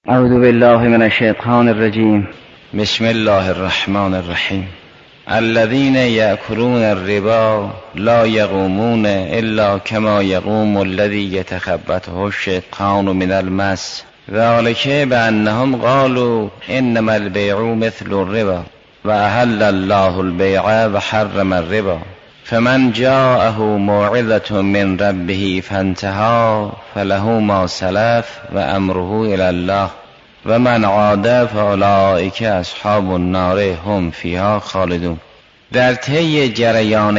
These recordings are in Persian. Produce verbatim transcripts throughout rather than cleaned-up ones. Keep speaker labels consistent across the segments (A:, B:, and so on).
A: اعوذ بالله من الشیطان الرجیم. بسم الله الرحمن الرحیم. الذين يأكلون الربا لا يقومون الا كما يقوم الذي يتخبطه الشيطان من المس ذلك بأنهم قالوا انما البيع مثل الربا وأحل الله البيع وحرم الربا فمن جاءه موعظة من ربه فانتهى فله ما سلف وأمره إلى الله ومن عاد فأولئك أصحاب النار هم فيها خالدون. در طی جریان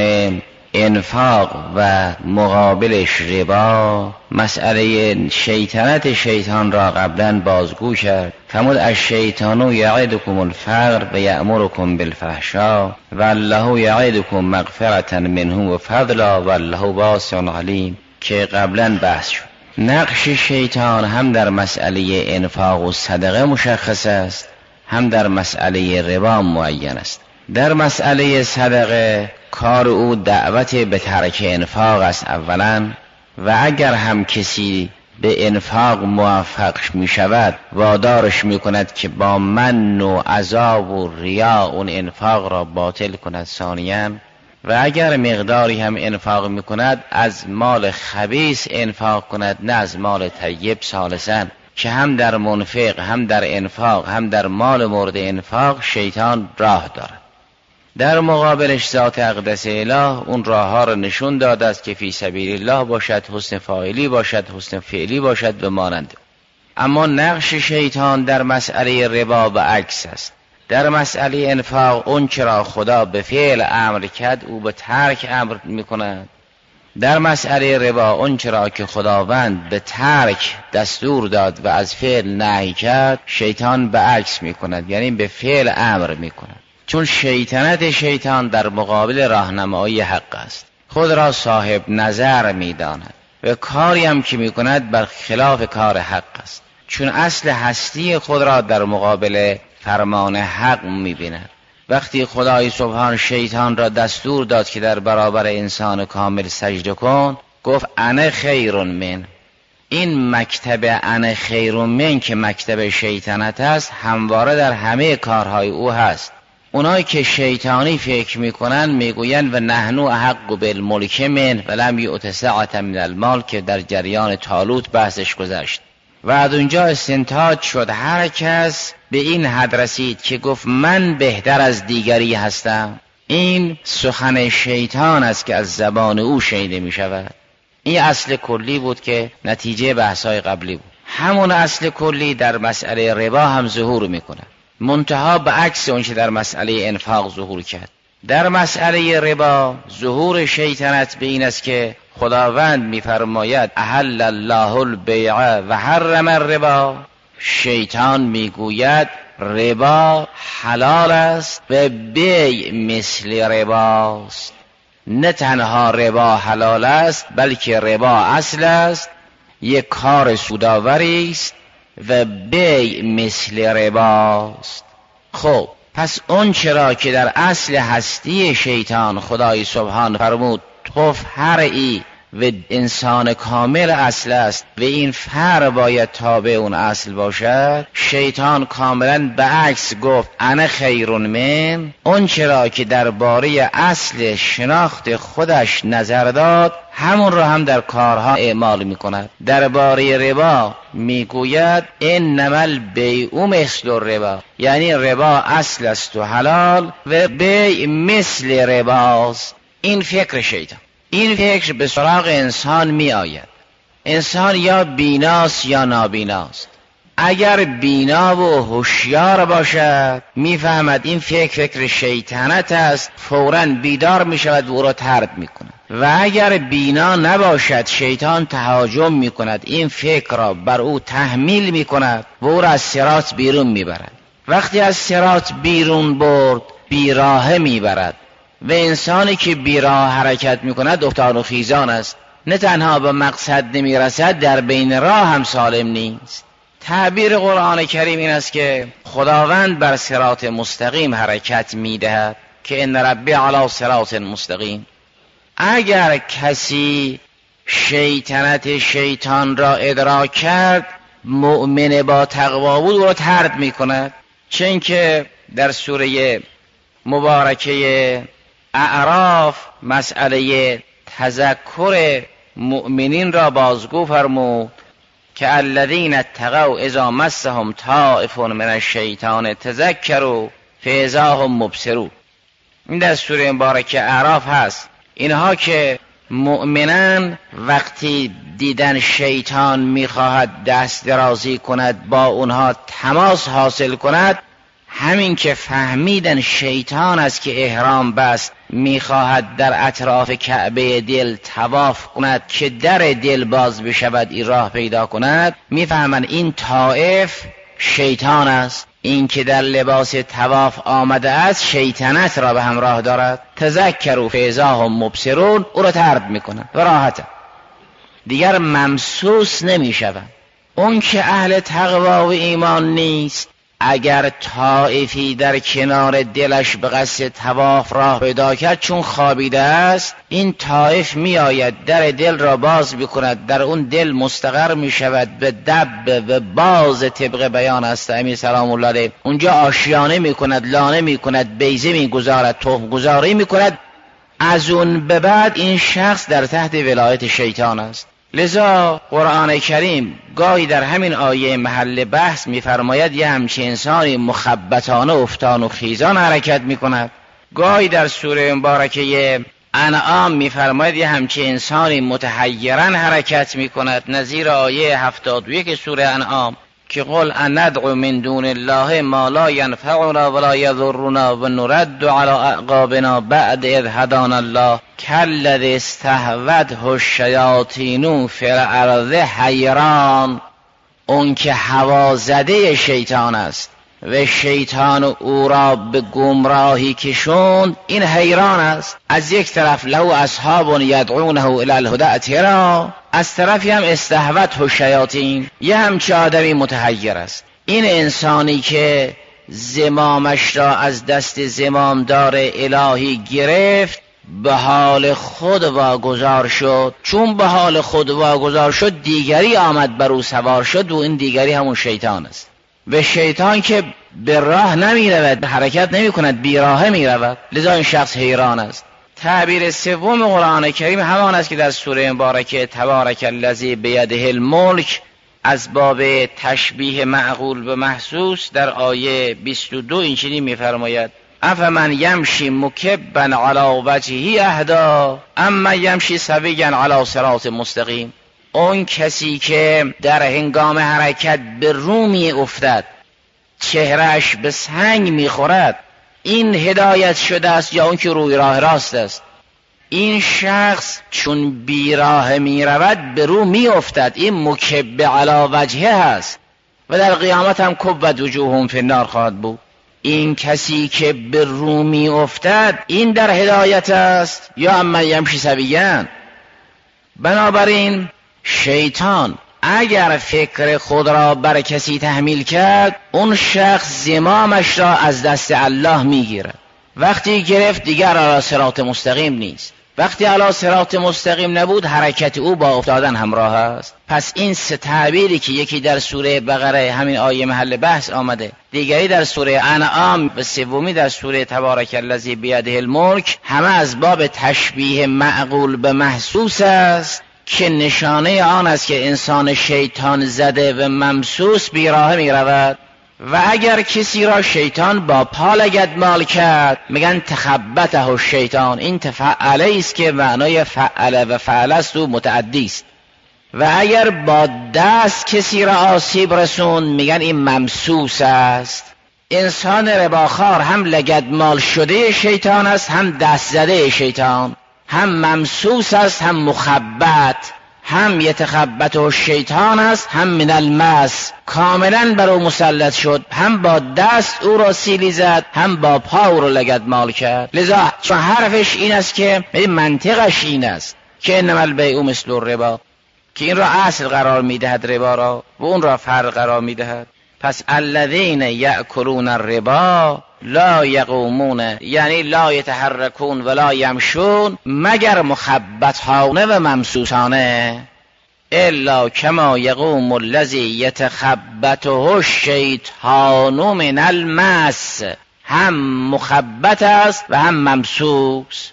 A: انفاق و مقابلش ربا مسئله شیطنت شیطان را قبلا بازگو کرد. فرمود الشیطان یعدکم الفقر و یأمرکم بالفحشاء والله یعدکم مغفرة منه و فضلا والله واسع علیم که قبلا بحث شد. نقش شیطان هم در مسئله انفاق و صدقه مشخص است، هم در مسئله ربا معین است. در مسئله صدقه کار او دعوت به ترک انفاق است اولا، و اگر هم کسی به انفاق موفق می شود وادارش می کند که با من و عذاب و ریا اون انفاق را باطل کند ثانیاً، و اگر مقداری هم انفاق می کند از مال خبیث انفاق کند نه از مال طیب ثالثاً، که هم در منفق هم در انفاق هم در مال مورد انفاق شیطان راه دارد. در مقابلش ذات اقدس اله اون راه ها را نشون داده است که فی سبیل الله باشد، حسن فاعلی باشد، حسن فعلی باشد و مانند. اما نقش شیطان در مسئله ربا و عکس است. در مسئله انفاق اون چرا خدا به فعل امر کرد او به ترک امر میکند. در مسئله ربا اون چرا که خداوند به ترک دستور داد و از فعل نهی کرد شیطان به عکس میکند، یعنی به فعل امر میکند. چون شیطنت شیطان در مقابل راهنمایی حق است، خود را صاحب نظر میداند و کاری هم که میکند بر خلاف کار حق است، چون اصل هستی خود را در مقابل فرمان حق میبیند. وقتی خدای سبحان شیطان را دستور داد که در برابر انسان کامل سجده کن، گفت انا خیر من. این مکتب انا خیر من که مکتب شیطنت است همواره در همه کارهای او هست. اونایی که شیطانی فکر میکنن میگوین و نحنو احق بالملک من ولم یؤت سعة من المال که در جریان طالوت بحثش گذشت و از اونجا استنتاج شد هر کس به این حد رسید که گفت من بهتر از دیگری هستم، این سخن شیطان است که از زبان او شنیده می شود. این اصل کلی بود که نتیجه بحثای قبلی بود. همون اصل کلی در مسئله ربا هم ظهور می کند، منتها به عکس اون که در مسئله انفاق ظهور کرد. در مسئله ربا ظهور شیطنت به این است که خداوند می‌فرماید احل الله البیع و حرم الربا. شیطان میگوید ربا حلال است و بیع مثل رباست. نه تنها ربا حلال است بلکه ربا اصل است، یک کار سودآوری است و بیع مثل رباست. خب پس اون چرا که در اصل هستی شیطان خدای سبحان فرمود تو فرعی و انسان کامل اصل است و این فرع باید تابع اون اصل باشد، شیطان کاملا به عکس گفت انا خیر من. اون چرا که درباره اصل شناخت خودش نظر داد همون را هم در کارها اعمال می کند. درباره ربا میگوید انما البیع مثل الربا، یعنی ربا اصل است و حلال و بیع مثل رباست. این فکر شیطان. این فکر به سراغ انسان می آید. انسان یا بیناست یا نابیناست. اگر بینا و هوشیار باشد میفهمد این فکر فکر شیطنت است، فوراً بیدار می شود و او را طرد می کند. و اگر بینا نباشد شیطان تهاجم می کند، این فکر را بر او تحمیل می کند و او را از صراط بیرون می برد. وقتی از صراط بیرون برد بیراهه می برد و انسانی که بیراه حرکت می کند افتان و خیزان است، نه تنها به مقصد نمی رسد در بین راه هم سالم نیست. تعبیر قرآن کریم این است که خداوند بر صراط مستقیم حرکت می دهد که ان ربی علی صراط مستقیم. اگر کسی شیطنت شیطان را ادراک کرد
B: مؤمن با تقوا بود او را طرد میکند. چون که در سوره مبارکه اعراف مسئله تذکر مؤمنین را بازگو فرمود که الذین اتقوا اذا مسهم طائف من الشیطان تذکروا فاذا هم مبصرون. این در سوره مبارکه اعراف هست. اینها که مؤمنان وقتی دیدن شیطان میخواهد دست درازی کند با اونها تماس حاصل کند، همین که فهمیدن شیطان است که احرام بست میخواهد در اطراف کعبه دل طواف کند که در دل باز بشود این راه پیدا کند، میفهمند این طائف شیطان است، این که در لباس طواف آمده است شیطنت را به همراه دارد. تذکروا فاذا هم مبصرون، او را طرد میکنند و راحت دیگر ممسوس نمیشوند. اون که اهل تقوا و ایمان نیست، اگر طائفی در کنار دلش به قصد طواف راه پیدا کرد چون خوابیده است، این طائف می آید در دل را باز بکند، در اون دل مستقر می شود، به دب و باز طبق بیان است امیر سلام الله علیه اونجا آشیانه می کند، لانه می کند، بیضه می گذارد، تخم گذاری می کند. از اون به بعد این شخص در تحت ولایت شیطان است. لذا قرآن کریم گاهی در همین آیه محل بحث می‌فرماید یه همچین انسانی مخبطانه افتان و خیزان حرکت می‌کند. گاهی در سوره مبارکه انعام می‌فرماید یه همچین انسانی متحیرن حرکت می‌کند، نظیر آیه هفتاد و یک سوره انعام که قل اندعو من دون الله ما لا ينفعنا ولا يضرنا ونرد على اعقابنا بعد اذ هدانا الله كالذي استهوته الشياطين في الارض حیران. اون که هوا زده شیطان است و شیطان او را به گمراهی کشوند، این حیران است. از یک طرف له اصحاب یدعونه الی الهدى ائتنا، از طرفی هم استهوته الشیاطین، یه همچه آدمی متحیر است. این انسانی که زمامش را از دست زمامدار الهی گرفت به حال خود واگذار شد. چون به حال خود واگذار شد دیگری آمد بر او سوار شد و این دیگری همون شیطان است. و شیطان که به راه نمی رود، به حرکت نمی کند، بیراهه می رود، لذا این شخص حیران است. تعبیر سوم قرآن کریم همان است که در سوره مبارکه تبارک الذی بیده الملک از باب تشبیه معقول به محسوس در آیه بیست و دو اینچنین می‌فرماید افمن یمشی مکبا علی وجهه اهدی اما یمشی سویا علی صراط مستقیم. اون کسی که در هنگام حرکت به رو می افتد، چهرهش به سنگ میخورد، این هدایت شده است یا اون که روی راه راست است؟ این شخص چون بیراه می رود به رو می افتد، این مکب علی وجهه هست و در قیامت هم کبت وجوههم فی النار خواهد بود. این کسی که به رو می افتد این در هدایت است یا اما یمشی سویا؟ بنابراین شیطان اگر فکر خود را بر کسی تحمیل کرد، اون شخص زمامش را از دست الله میگیرد. وقتی گرفت دیگر علی صراط مستقیم نیست. وقتی علی صراط مستقیم نبود حرکت او با افتادن همراه است. پس این سه تعبیری که یکی در سوره بقره همین آیه محل بحث آمده، دیگری در سوره انعام و سومی در سوره تبارک الذی بیده الملک، همه از باب تشبیه معقول به محسوس است که نشانه آن است که انسان شیطان زده و ممسوس بیراه می رود. و اگر کسی را شیطان با پا لگدمال کرد میگن تخبطه الشیطان، این تفعله است که معنای فعله و فعل است و متعدی است. و اگر با دست کسی را آسیب رسون میگن این ممسوس است. انسان رباخوار هم لگدمال شده شیطان است، هم دست زده شیطان، هم ممسوس است، هم مخبط، هم یتخبط و شیطان است، هم من المس، کاملا بر او مسلط شد، هم با دست او را سیلی زد، هم با پا او را لگدمال کرد. لذا چون حرفش این است که منطقش این است که انما البیع مثل الربا، که این را اصل قرار میدهد ربا را و اون را فرع قرار میدهد. پس الذین یأکلون الربا لا یقومون، یعنی لا یتحرکون ولا یمشون، مگر مخبطانه و ممسوسانه. الا کما یقوم الذی یتخبطه الشیطان من المس. هم مخبط است و هم ممسوس.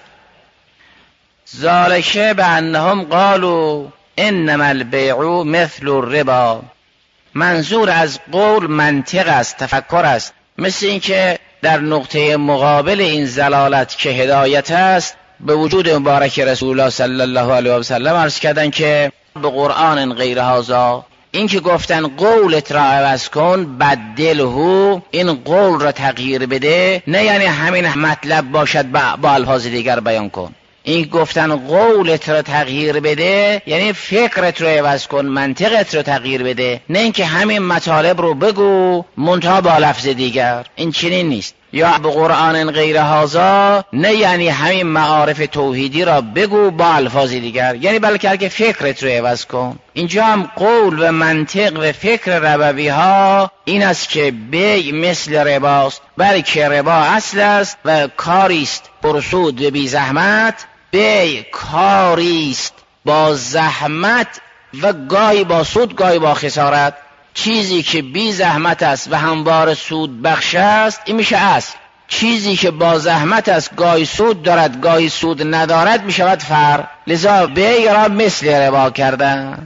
B: ذالک بانهم قالوا انما البیع مثل الربا. منظور از قول منطق است، تفکر است. مثل اینکه در نقطه مقابل این ضلالت که هدایت است به وجود مبارک رسول الله صلی الله علیه و سلم عرض کردن که به قرآن غیر هذا، این که گفتن قولت را عوض کن بدله، این قول را تغییر بده، نه یعنی همین مطلب باشد با الفاظ دیگر بیان کن. این گفتن قولت را تغییر بده یعنی فکرت رو عوض کن، منطقت رو تغییر بده، نه اینکه همین مطالب رو بگو منتها با لفظ دیگر. این چنین نیست. یا به قرآن غیر هذا نه یعنی همین معارف توحیدی را بگو با الفاظ دیگر، یعنی بلکه که فکرت رو عوض کن. اینجا هم قول و منطق و فکر ربوی ها این است که بیع مثل رباست، بلکه ربا اصل است و کاریست پرسود و بی زحمت. بیع کاریست با زحمت و گاهی با سود گاهی با خسارت. چیزی که بی زحمت است و هموار سود بخش است این میشه اصل. چیزی که با زحمت است گاهی سود دارد گاهی سود ندارد میشود فرع. لذا بیع را مثل ربا کردن.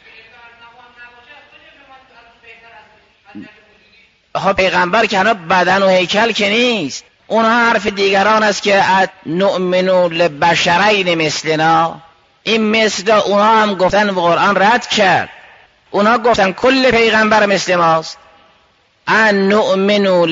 B: خب پیغمبر که هنوز بدن و هیکل که نیست، اونها حرف دیگران است که نؤمنو لبشرین مثلنا. این مثل اونها هم گفتن و قرآن رد کرد. اونها گفتن کل پیغمبر مثل ماست. ان نؤمنو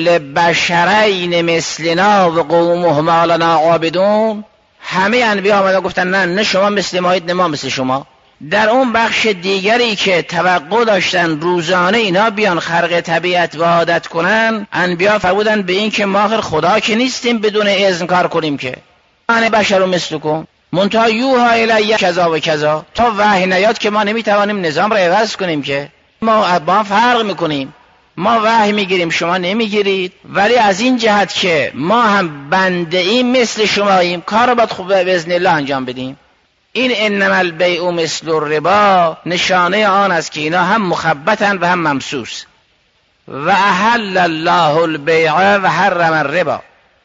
B: لبشرین مثلنا و قومهما لنا عابدون. همه انبیا آمدن گفتن نه نه شما مثل مایید نه ما مثل شما. در اون بخش دیگری که توقع داشتن روزانه اینا بیان خرق طبیعت و عادت کنن، انبیا فرمودن به این که ما آخر خدا که نیستیم بدون اذن کار کنیم که من بشر مثلکم منتها یوها الی کذا و کذا. تا وحی نیاد که ما نمیتوانیم نظام را عوض کنیم که ما با هم فرق میکنیم. ما وحی میگیریم شما نمیگیرید، ولی از این جهت که ما هم بنده ایم مثل شماییم کار را باید خوب به اذن الله انجام بدیم. این انما البیع مثل الربا نشانه آن است که اینا هم مخبطن و هم ممسوس. و احل الله البیع و حرم الربا.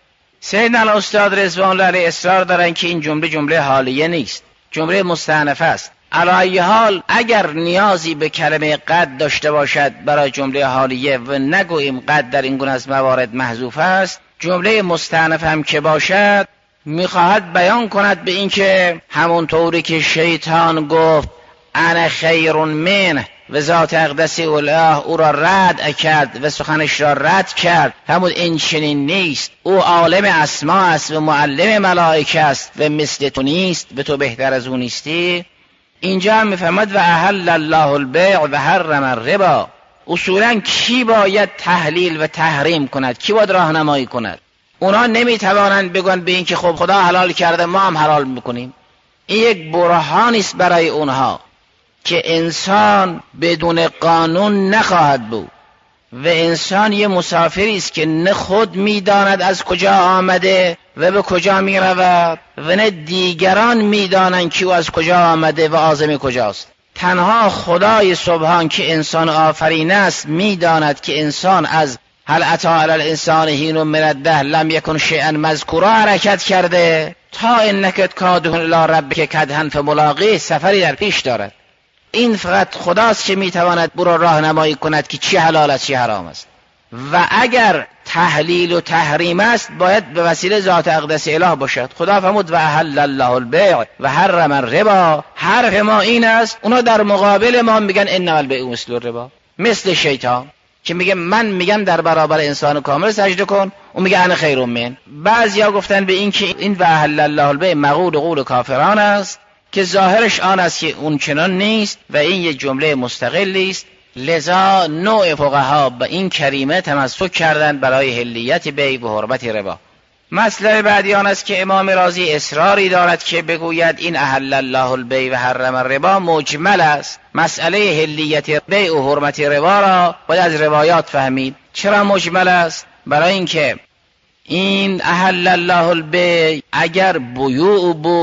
B: سیدنا استاد رضوان الله علیه اصرار دارن که این جمله جمله حالیه نیست، جمله مستأنفه است. علی ای حال اگر نیازی به کلمه قد داشته باشد برای جمله حالیه و نگوییم قد در این گونه از موارد محذوف است، جمله مستأنفه هم که باشد میخواهد بیان کند به این که همون طوری که شیطان گفت انا خیر منه و ذات اقدس الله او را رد کرد و سخنش را رد کرد، همون این چنین نیست، او عالم اسما است و معلم ملائکه است و مثل تو نیست و تو بهتر از او نیستی. اینجا هم میفهمد و احل الله البیع و حرم الربا. اصولا کی باید تحلیل و تحریم کند؟ کی باید راهنمایی کند؟ اونا نمیتوانند بگن به این که خب خدا حلال کرده ما هم حلال میکنیم. این یک برهانی است برای اونها که انسان بدون قانون نخواهد بود و انسان یه مسافری است که نه خود میداند از کجا آمده و به کجا میرود و نه دیگران میدانند که او از کجا آمده و عازم کجاست. تنها خدای سبحان که انسان آفرین است میداند که انسان از هل اتی علی الانسان حین من الدهر لم یکن شیئا مذکورا حرکت کرده تا انک کادح الی ربک کدحا فملاقیه، سفری در پیش دارد. این فقط خداست که میتواند برو راهنمایی کند که چی حلال است چی حرام است. و اگر تحلیل و تحریم است باید به وسیله ذات اقدس اله باشد. خدا فرمود و احل الله البیع و حرم الربا. حرف ما این است، اونا در مقابل ما میگن انما البیع مثل الربا، مثل شیطان که میگه من میگم در برابر انسان کامل سجده کن، اون میگه انا خیر من. بعضیا گفتن به این که این و احل الله البیع مقول قول کافران است که ظاهرش آن است که اون چنان نیست و این یک جمله مستقلی است. لذا نوع فقها به این کریمه تمسک کردند برای حلیت بیع و حرمت ربا. مسئله بعدی آن است که امام رازی اصراری دارد که بگوید این احل الله البیع و حرم الربا مجمل است. مسئله حلیت بیع و حرمت ربا را باید از روایات فهمید. چرا مجمل است؟ برای اینکه این احل الله البیع اگر بیوع بود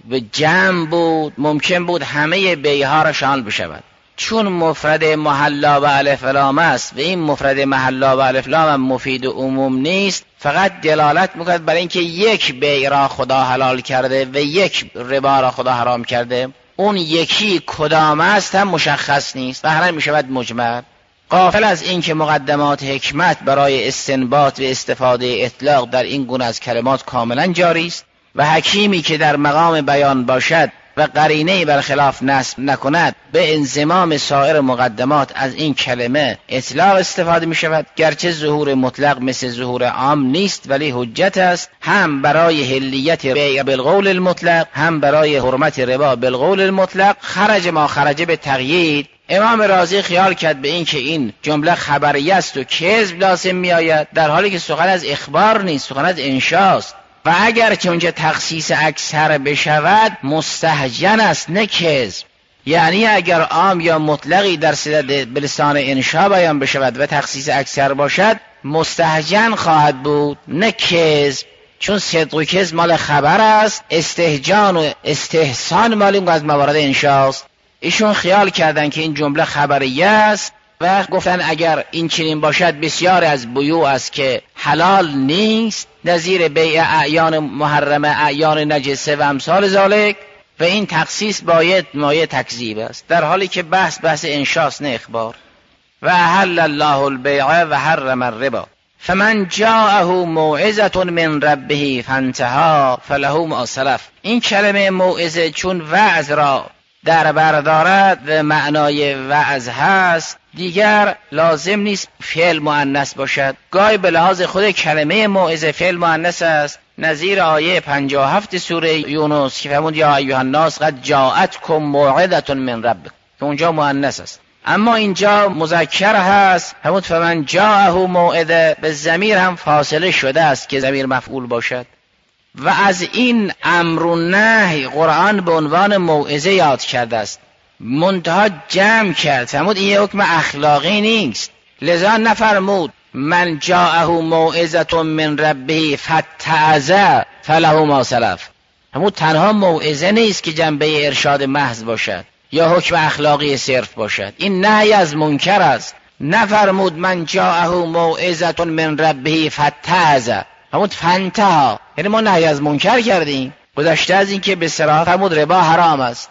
B: و جمع بود ممکن بود همه بیعها را شامل بشود. چون مفرد محلا و الف لام است و این مفرد محلا و الف لام مفید و عموم نیست، فقط دلالت میکند برای اینکه یک بیع را خدا حلال کرده و یک ربا را خدا حرام کرده. اون یکی کدام است هم مشخص نیست و هر میشود مجمل. غافل از این که مقدمات حکمت برای استنباط و استفاده اطلاق در این گونه از کلمات کاملا جاری است و حکیمی که در مقام بیان باشد و قرینه‌ای برخلاف نصب نکند به انضمام سایر مقدمات از این کلمه اطلاق استفاده می شود. گرچه ظهور مطلق مثل ظهور عام نیست ولی حجت است، هم برای حلیت بیع بالقول المطلق هم برای حرمت ربا بالقول المطلق. خرج ما خرج به تقیید. امام رازی خیال کرد به این که این جمله خبریه است و کذب لازم می آید، در حالی که سخن از اخبار نیست، سخن از انشاست و اگر که اونجا تخصیص اکثر بشود مستهجن است نه کذب. یعنی اگر عام یا مطلقی در صدد به لسان انشا بیان بشود و تخصیص اکثر باشد مستهجن خواهد بود نه کذب، چون صدق و کذب مال خبر است، استهجان و استحسان مال اون از موارد انشاست. ایشون خیال کردن که این جمله خبریه است و گفتن اگر این چنین باشد بسیار از بیوع است که حلال نیست، نظیر بیع اعیان محرمه، اعیان نجسه و امثال ذالک، و این تخصیص باید مایه تکذیب است، در حالی که بحث بحث انشاست نه اخبار. و احل الله البیع و حرم الربا فمن جاءه موعظة من ربه فانتهى فله ما سلف. این کلمه موعظه چون وعظ را در بر دارد و معنای وعظ هست، دیگر لازم نیست فعل مؤنث باشد. گاهی به لحاظ خود کلمه موعظه فعل مؤنث است، نظیر آیه پنجاه و هفت سوره یونس که فرمود یا ایها الناس قد جاءتکم موعظة من ربکم، که اونجا مؤنث است. اما اینجا مذکر هست، همون فمن جاءه موعظه به ضمیر هم فاصله شده است که ضمیر مفعول باشد. و از این امر و نهی قرآن به عنوان موعظه یاد کرده است، منتها جمع کرد، فرمود این حکم اخلاقی نیست، لذا نفرمود من جاءه موعظة من ربه فاتعظ فله ما سلف. همون تنها موعظه نیست که جنبه ارشاد محض باشد یا حکم اخلاقی صرف باشد، این نهی از منکر است. نفرمود من جاءه موعظة من ربه فاتعظ، همون فانتها، یعنی ما نهی از منکر کردیم. گذشته از این که به صراحت فرمود ربا حرام است.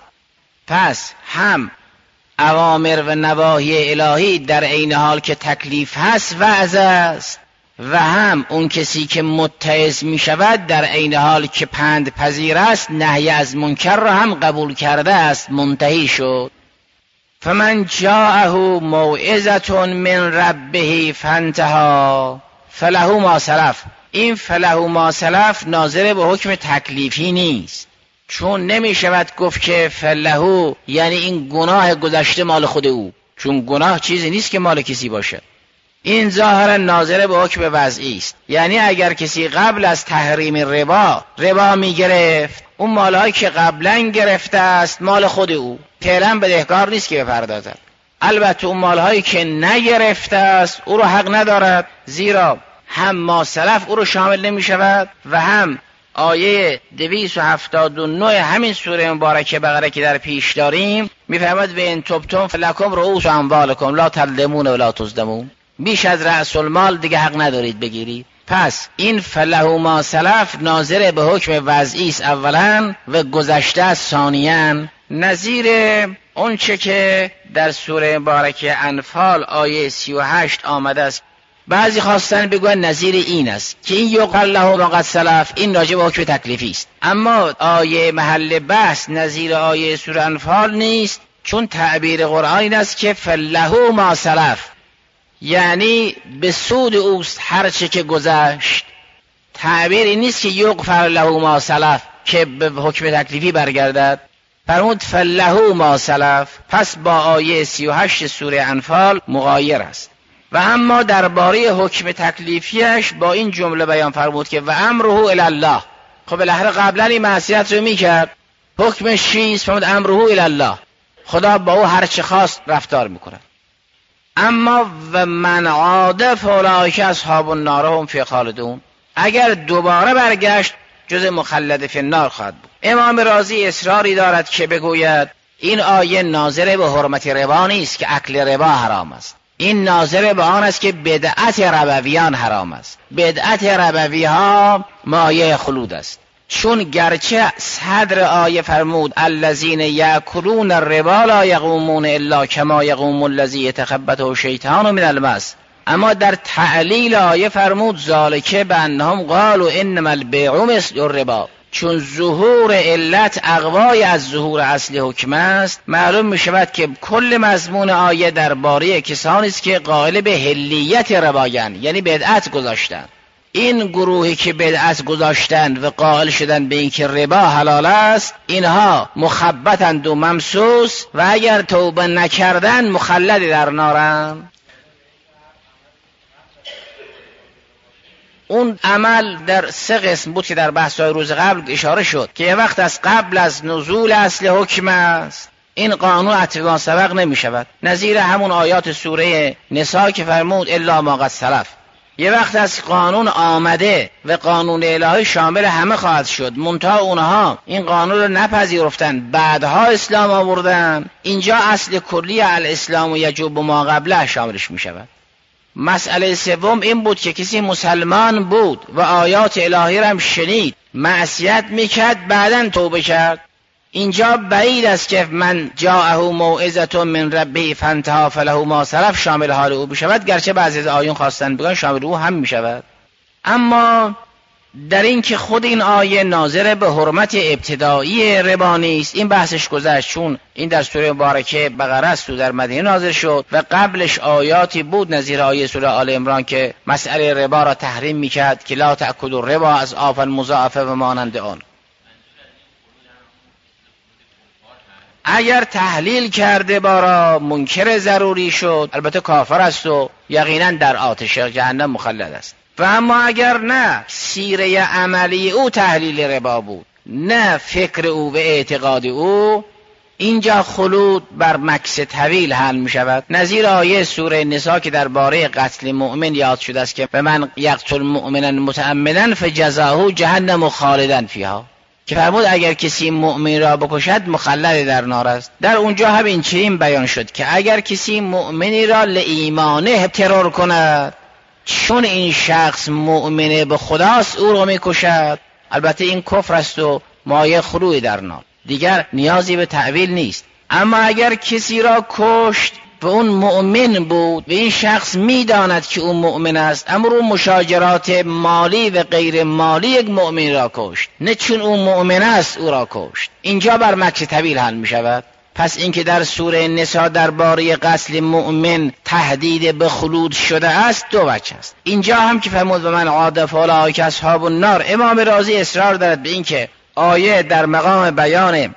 B: پس هم اوامر و نواهی الهی در عین حال که تکلیف هست وعظ است و هم اون کسی که متعظ می شود در عین حال که پند پذیر است نهی از منکر را هم قبول کرده است، منتهی شد. فمن جاءه موعظة من ربه فانتهى فله ما سلف. این فله ما سلف ناظر به حکم تکلیفی نیست، چون نمی شود گفت که فله یعنی این گناه گذشته مال خود او، چون گناه چیزی نیست که مال کسی باشه. این ظاهرا ناظر به حکم وضعی است، یعنی اگر کسی قبل از تحریم ربا ربا می گرفت، اون مالهایی که قبلا گرفته است مال خود او، فعلا بدهکار نیست که بپردازد. البته اون مالهایی که نگرفته است او رو حق ندارد، زیرا هم ما سلف او رو شامل نمی شود و هم آیه دویست و هفتاد و نه همین سوره مبارکه بقره که در پیش داریم میفرماید و ان تبتم فلکم رؤوس اموالکم لا تظلمون ولا تظلمون، بیش از رأس المال دیگه حق ندارید بگیرید. پس این فله ما سلف ناظر به حکم وضعی است اولا و گذشته است ثانیاً، نظیر اون چه که در سوره مبارکه انفال آیه سی و هشت آمده است. بعضی خواستن بگوین نظیر این است که این یقال له ما قد سلف، این راجع به حکم تکلیفی است، اما آیه محل بحث نظیر آیه سوره انفال نیست، چون تعبیر قرآن این است که فله ما سلف، یعنی به سود اوست هر چه که گذشت. تعبیر این نیست که یغفر له ما سلف که به حکم تکلیفی برگردد. فرمود فله ما سلف، پس با آیه سی و هشت سوره انفال مغایر است. و اما درباره حکم تکلیفیش با این جمله بیان فرمود که و امره الی الله. خب بالاخره قبلا این معصیت رو میکرد، حکمش چیست؟ فرمود امره الی الله، خدا با او هر چه خواست رفتار میکنه. اما و من عاد فاولئک اصحاب النار هم فیها خالدون، اگر دوباره برگشت جز مخلد فی النار خواهد بود. امام رازی اصراری دارد که بگوید این آیه ناظر به حرمت ربا نیست که اکل ربا حرام است، این ناظر به آن است که بدعت ربویان حرام است. بدعت ربوی ها مایه خلود است، چون گرچه صدر آیه فرمود الذین یأکلون الربا لا یقومون الا کما یقوم الذی یتخبطه الشیطان من المس، اما در تعلیل آیه فرمود ذالک بانهم قالوا انما البیع مثل الربا، چون ظهور علت اقوای از ظهور اصل حکم است. معلوم می شود که کل مضمون آیه درباره کسانی است که قائل به حلیت ربایند، یعنی بدعت گذاشتند. این گروهی که بدعت گذاشتند و قائل شدند به اینکه ربا حلال است، اینها مخبطند و ممسوس و اگر توبه نکردند مخلد در نارند. اون عمل در سه قسم بود که در بحث‌های روز قبل اشاره شد که یه وقت از قبل از نزول اصل حکم است، این قانون اتباع سبق نمی شود، نظیر همون آیات سوره نساء که فرمود الا ما قد سلف. یه وقت از قانون آمده و قانون الهی شامل همه خواهد شد، منتها اونها این قانون رو نپذیرفتن، بعدها اسلام آوردن، اینجا اصل کلی الاسلام و یجوب ما قبله شاملش می شود. مسئله سوم این بود که کسی مسلمان بود و آیات الهی را هم شنید، معصیت میکرد، بعداً توبه کرد، اینجا بعید است که من جاءه موعظة من ربه فانتهى فله ما سلف شامل حال او بشود، گرچه بعضی از آیون خواستن بگن شامل او هم میشود. اما در این که خود این آیه ناظر به حرمت ابتدایی ربا نیست، این بحثش گذشت، چون این در سوره مبارکه بقره است و در مدینه نازل شد و قبلش آیاتی بود نظیر آیه سوره آل عمران که مسئله ربا را تحریم میکرد که لا تأکلوا الربا از آفا مضاعفه و مانند آن. اگر تحلیل کرده با را منکر ضروری شد، البته کافر است و یقینا در آتش جهنم مخلد است. و اما اگر نه سیره عملی او تحلیل ربا بود، نه فکر او و اعتقاد او، اینجا خلود بر مکث طویل حل می شود. نظیر آیه سوره نساء که درباره قتل مؤمن یاد شده است که به من یقتل مؤمنا متعمدا فجزاؤه جهنم خالدا فیها، که فرمود اگر کسی مؤمن را بکشد مخلد در نار است. در اونجا هم این چنین بیان شد که اگر کسی مؤمنی را لایمانه ترور کند، چون این شخص مؤمنه به خداست او را میکشد، البته این کفر است و مایه خلود در نار، دیگر نیازی به تعویل نیست. اما اگر کسی را کشت و اون مؤمن بود و این شخص میداند که اون مؤمن است، اما رو مشاجرات مالی و غیر مالی یک مؤمن را کشت، نه چون اون مؤمن است او را کشت، اینجا بر مکث طویل حل می شود. پس اینکه در سوره نساء درباره قتل مؤمن تهدید به خلود شده است دو وجه است. اینجا هم که فرمود و من عاد فاولئک اصحاب النار، امام رازی اصرار دارد به اینکه آیه در مقام بیان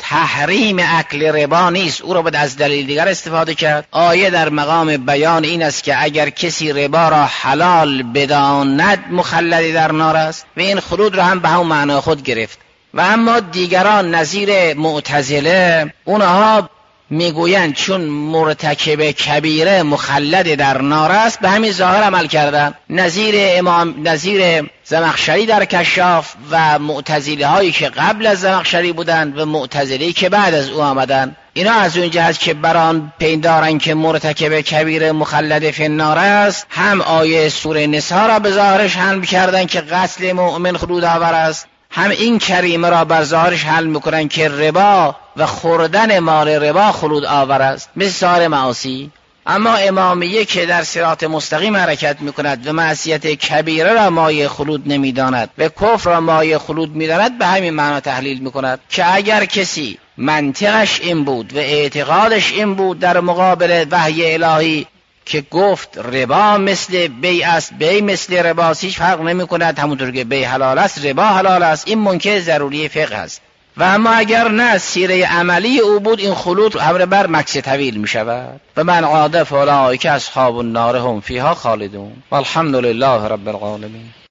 B: تحریم اکل ربا نیست، او را باید از دلیل دیگر استفاده کرد. آیه در مقام بیان این است که اگر کسی ربا را حلال بداند مخلد در نار است و این خلود را هم به همون معنا خود گرفت. و اما دیگران نظیر معتزله، اونها میگویند چون مرتکب کبیره مخلد در نار است به همین ظاهر عمل کردن. نظیر امام نظیر زمخشری در کشاف و معتزله هایی که قبل از زمخشری بودند و معتزلی که بعد از او آمدند، اینا از اون جهت که بران پیندارن که مرتکب کبیره مخلد فی النار است، هم آیه سوره نساء را به ظاهرش حمل کردن که قتل مؤمن خلود آور است، هم این کریمه را بر ظاهرش حل میکنن که ربا و خوردن مال ربا خلود آور است مثل سایر معاصی. اما امامیه که در صراط مستقیم حرکت میکند و معصیت کبیره را مایه خلود نمیداند و کفر را مایه خلود میداند، به همین معنا تحلیل میکند که اگر کسی منطقش این بود و اعتقادش این بود در مقابل وحی الهی که گفت ربا مثل بی است، بی مثل ربا، هیچ فرق نمی کند، همونطور که بی حلال است ربا حلال است، این منکر ضروری فقه است. و اما اگر نه سیره عملی او بود، این خلود امر بر مکث طویل می شود. و من عاد فاولئک اصحاب النار هم فیها خالدون والحمد لله رب العالمین.